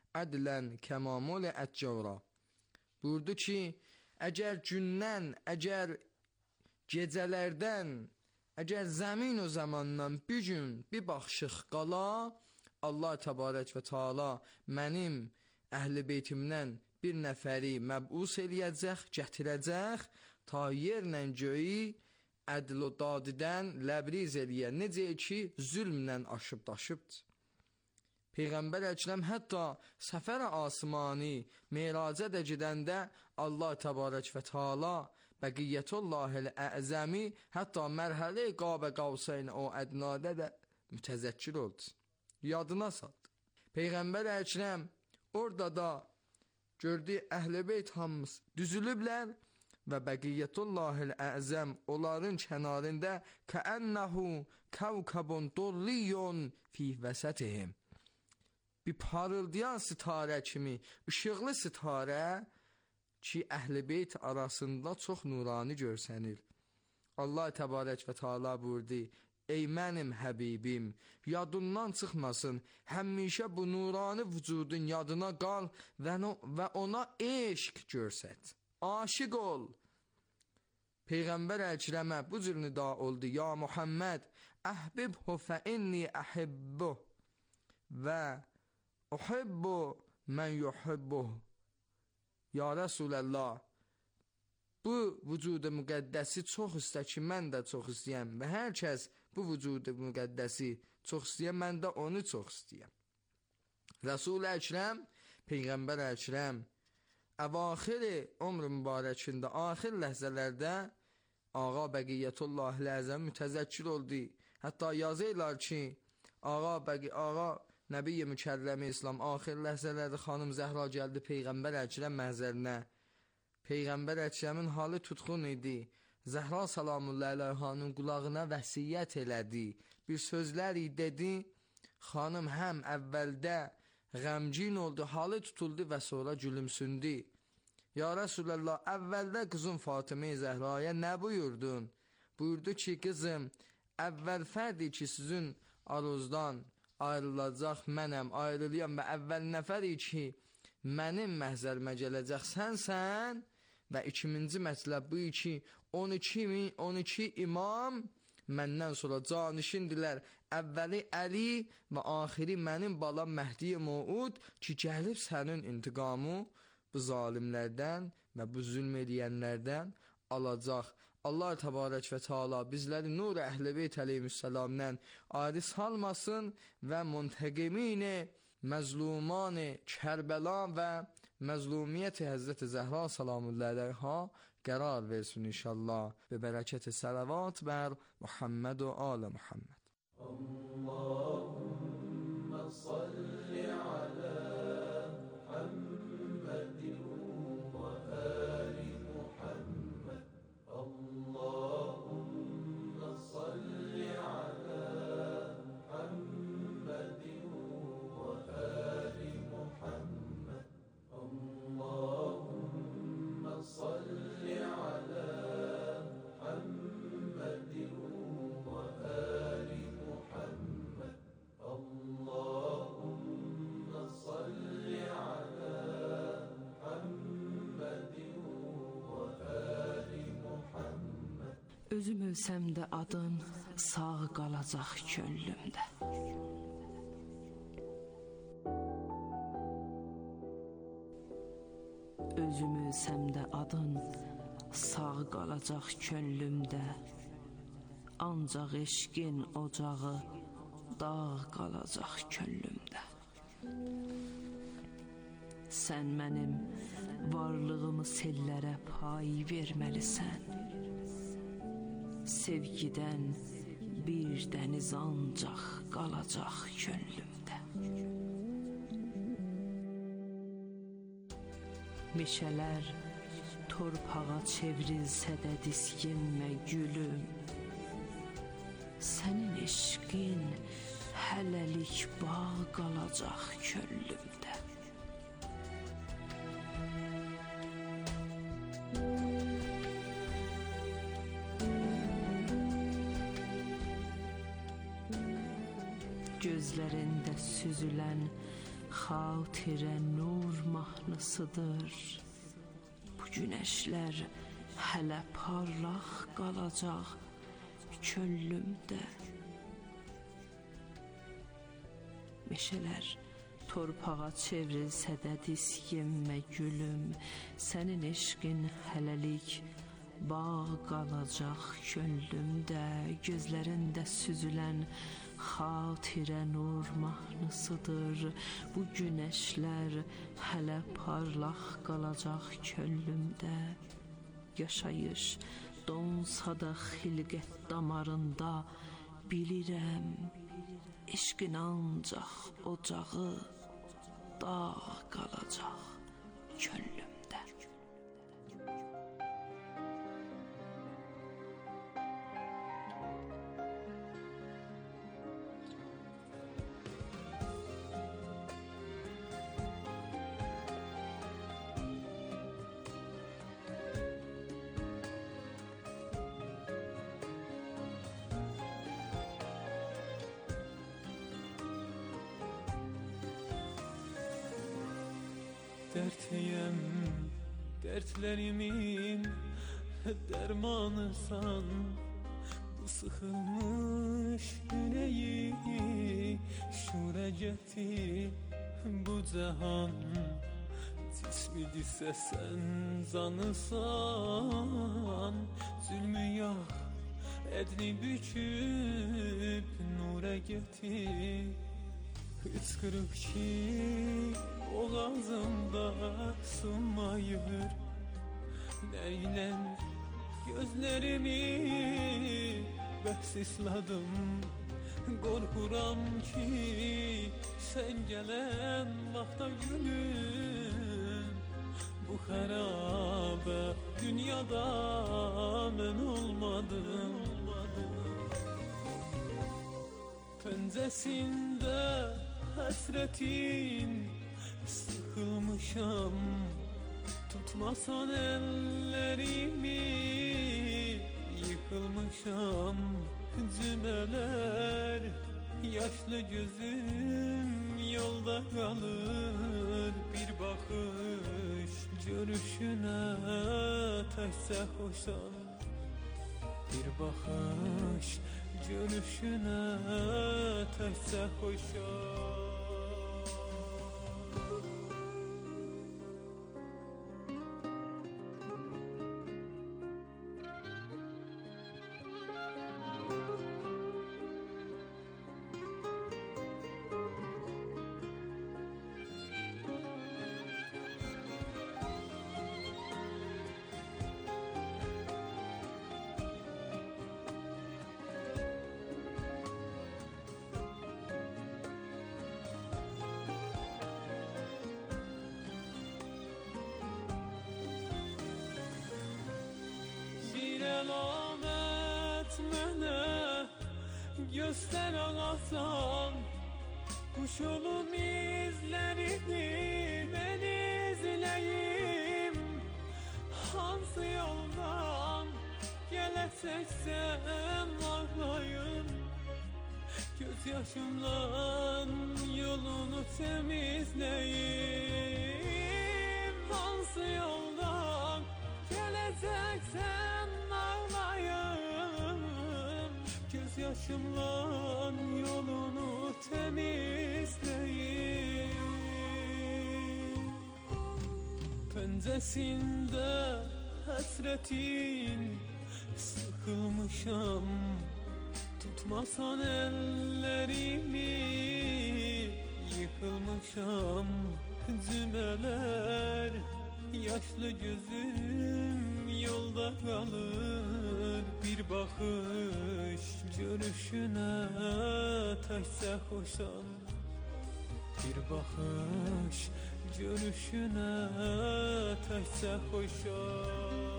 ədlən kəma muli'ət cəvra. Buyurdu ki, əgər gündən, əgər gecələrdən, əgər zəmin o zamandan bir gün bir baxışıq qala, Allah təbarək və Teala mənim əhli beytimdən bir nəfəri məbus eləyəcək, gətirəcək, ta yerlə göyü ədl o dadidən ləbriz eləyə, necə ki, zülmlə aşıb daşıbdır. Peyğəmbər Əkrəm hətta səfər asmani, meracə də gedəndə Allah təbarək və Teala Bəqiyyətullahil Əzəmi hətta mərhələ Qab Qavseyn o ədnadə də mütəzəkkir oldu. Yadına saldı. Peyğəmbər Əkrəm orada da gördü əhl-i beyt hamımız düzülüblər və Bəqiyyətullahil Əzəm onların kənarında kəənnəhu kəvkəbun durriyyun fi vəsətihim. Bir parıldayan sitarə kimi, ışıqlı sitarə ki, əhl-i beyt arasında çox nurani görsənir. Allah təbarək və Teala buyurdu, ey mənim həbibim, yadından çıxmasın, həmişə bu nurani vücudun yadına qal və ona eşq görsət, aşiq ol. Peyğəmbər Əkrəmə bu cür nida oldu, ya Muhammed, əhbibhu fə inni əhibbuh və uhibbu mən yuhibbuh. Ya Rəsuləllah, bu vücudu müqəddəsi çox istə ki, mən də çox istəyəm və hər kəs bu vücudu müqəddəsi çox istəyəm, mən də onu çox istəyəm. Rəsul-i Əkrəm, Peyğəmbər Əkrəm, əvaxiri ömrü mübarəkində, axir ləhzələrdə Ağa Bəqiyyətullahil Əzəm mütəzəkkir oldu. Hətta yazırlar ki, Ağa Bəqi, Ağa Nəbi-i Mükərrəm-i İslam axir ləhzələrdə xanım Zəhra gəldi Peyğəmbər Əkrəm məhzərinə. Peyğəmbər Əkrəmin halı tutqun idi. Zəhra salamullah əleyhanın qulağına vəsiyyət elədi. Bir sözlər dedi, xanım həm əvvəldə Qəmgin oldu, halı tutuldu və sonra gülümsündü. Ya Resulallah, əvvəldə qızım Fatimə-i Zəhraya nə buyurdun? Buyurdu ki, qızım, əvvəl fərdi ki, sizin aruzdan ayrılacaq mənəm, ayrılıyam və əvvəl nəfəri ki, mənim məhzərimə gələcək sənsən və ikinci mətləb bu ki, on iki, on iki imam məndən sonra canişindilər. Əvvəli Əli və axiri mənim balam Məhdi-i Mauud ki, gəlib sənin intiqamı bu zalimlərdən və bu zülm edənlərdən alacaq. Allah təbarək və teala bizləri nur əhl-i-beyt əleyhissalamdan ayrı salmasın və munteqimin-i məzluman-ı Kərbəla və məzlumiyyət-i Həzrət-i Zəhra salamullah əleyha qərar versin inşallah. Ve bərəkət-i salavat bər Muhammed və al Muhammed. Allahümme salli ala Muhammedin ve ali Muhammed. Allahümme salli ala Muhammedin ve ali Muhammed. Allahümme salli ala Muhammedin ve ali Muhammed. Allahümme salli ala Muhammedin ve ali Muhammed. Özüm ölsəm də adın sağ qalacaq könlümdə. Özüm ölsəm də adın sağ qalacaq könlümdə. Ancaq eşqin ocağı dağ qalacaq könlümdə. Sən mənim varlığımı sellərə pay verməlisən. Sevgidən bir dəniz ancaq qalacaq könlümdə. Meşələr torpağa çevrilsə də diskinmə gülüm. Sənin eşqin hələlik bağ qalacaq könlümdə. Gözlərində süzülən xatirə nur mahnısıdır. Bu günəşlər hələ parlaq qalacaq könlümdə. Meşələr torpağa çevrilsə də diskinmə gülüm. Sənin eşqin hələlik bağ qalacaq könlümdə. Gözlərində süzülən xatirə nur mahnısıdır. Bu günəşlər hələ parlaq qalacaq könlümdə. Yaşayış donsa da xilqət damarında bilirəm, eşqin ancaq ocağı dağ qalacaq könlümdə. Dertliyim, dertlerimin dermanısan. Bu sıkılmış yüreği şure getir. Bu cahan cismidirsə sen zanısan. Zulmü yok, edni büküp nura getir. Hıçkırık ki boğazımda sığmayır. Neyle gözlerimi bəhsisladım. Qorxuram ki sen gelen vaxta gülüm. Bu xərabə dünyada mən olmadım. Pəncəsində hasretin sıkılmışam. Tutmasan ellerimi yıkılmışam. Cümeler yaşlı gözüm yolda kalır. Bir bakış görüşüne taşsa hoşan. Bir bakış görüşüne taşsa hoşan. Selamet mene göster ağasan. Kuş olum izlerini ben izleyeyim. Hansı yoldan geleseksen ağlayın. Gözyaşımla yolunu temizleyeyim. Hansı yoldan geleceksen ağlayın. Gözyaşımla yolunu temizleyeyim. Pencesinde hasretin sıkılmışam. Tutmasan ellerimi yıkılmışam. Cümeler yaşlı gözüm yolda kalır. Bir bakış görüşüne taşsa hoşan. Bir bakış görüşüne taşsa hoşan.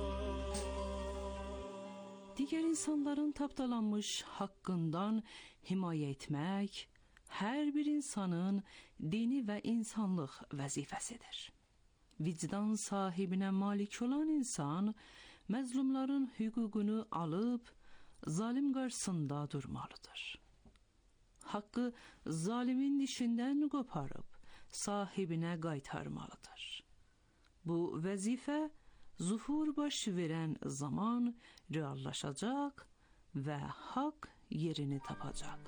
Diğer insanların tapdalanmış hakkından himaye etmek her bir insanın dini ve insanlık vazifesidir. Vicdan sahibine malik olan insan, məzlumların hüququnu alıp zalim karşısında durmalıdır. Hakkı zalimin dişinden koparıp sahibine qaytarmalıdır. Bu vazife zuhur baş veren zaman reallaşacak ve hak yerini tapacak.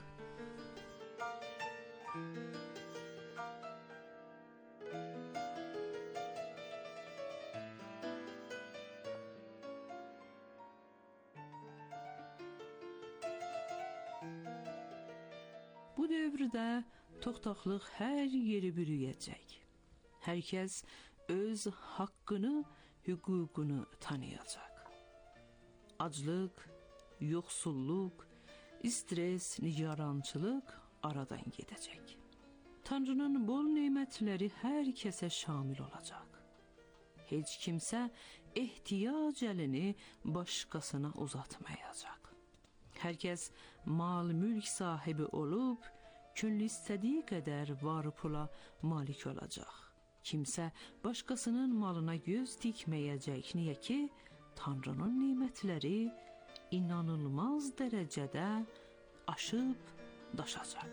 Bu dövrdə toxtaqlıq hər yeri bürüyəcək. Herkes öz hakkını, hüququnu tanıyacak. Aclıq, yoxsulluk, stres, nigarançılıq aradan gedəcək. Tanrının bol nemətləri hər kəsə şamil olacaq. Heç kimsə ehtiyac əlini başqasına uzatmayacaq. Herkes mal mülk sahibi olup könlü istediği kadar var pula malik olacak. Kimse başkasının malına göz dikmeyecek. Niye ki Tanrı'nın nimetleri inanılmaz derecede aşıp daşacak.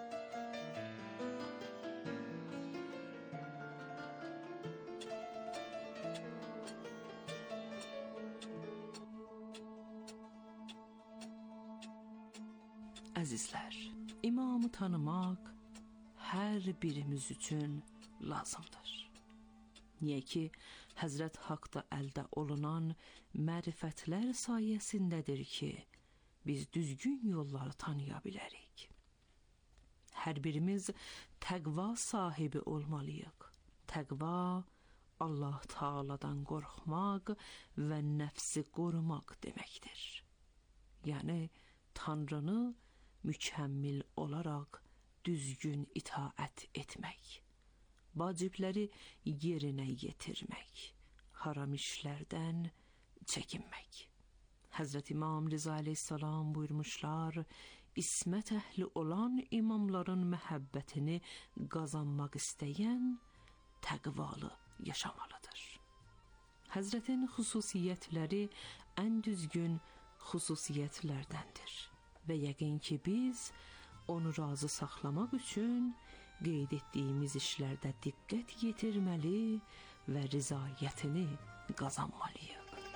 Əzizlər, imamı tanımaq hər birimiz üçün lazımdır. Niyə ki, Həzrət Haqda əldə olunan mərifətlər sayəsindədir ki, biz düzgün yolları tanıya bilərik. Hər birimiz təqva sahibi olmalıyıq. Təqva, Allah Taala'dan qorxmaq və nəfsi qorumaq deməkdir. Yəni, Tanrını mükemmel olarak düzgün itaat etmek, vacipleri yerine getirmek, haram işlerden çekinmek. Hazreti İmam Rıza Aleyhisselam buyurmuşlar, ismət əhli olan imamların məhəbbətini qazanmaq istəyən təqvalı yaşamalıdır. Həzrətin xüsusiyyətləri ən düzgün xüsusiyyətlərdəndir və yəqin ki biz onu razı saxlamaq üçün qeyd etdiyimiz işlərdə diqqət yetirməli və rizayətini qazanmalıyıq.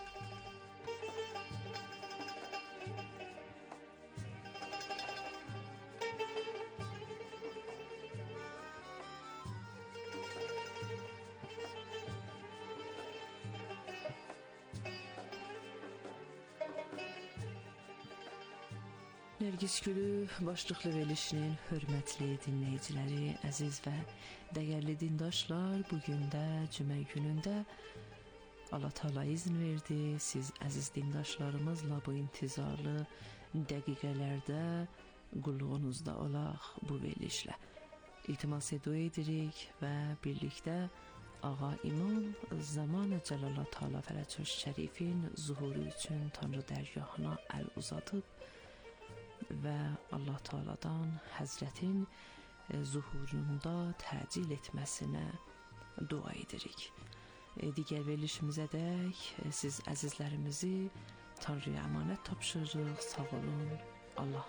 Nərgiz Gülü başlıqlı verilişinin hörmətli dinləyiciləri, əziz və dəyərli dindaşlar, bugün də cümə günündə Allah Teala izin verdi. Siz əziz dindaşlarımızla bu intizarlı dəqiqələrdə qulluğunuzda olaq bu verilişlə. İltimas edirik və birlikdə Ağa İmam Zamanə Cəlallah Teala Fərəc Şərifin zuhuru üçün Tanrı dərgahına əl uzadıb və Allah Teala'dan Həzrətin zuhurunda təcil etməsinə dua edirik. Digər verilişimizə dək siz əzizlərimizi Tanrıya əmanət tapşırırıq. Sağ olun, Allah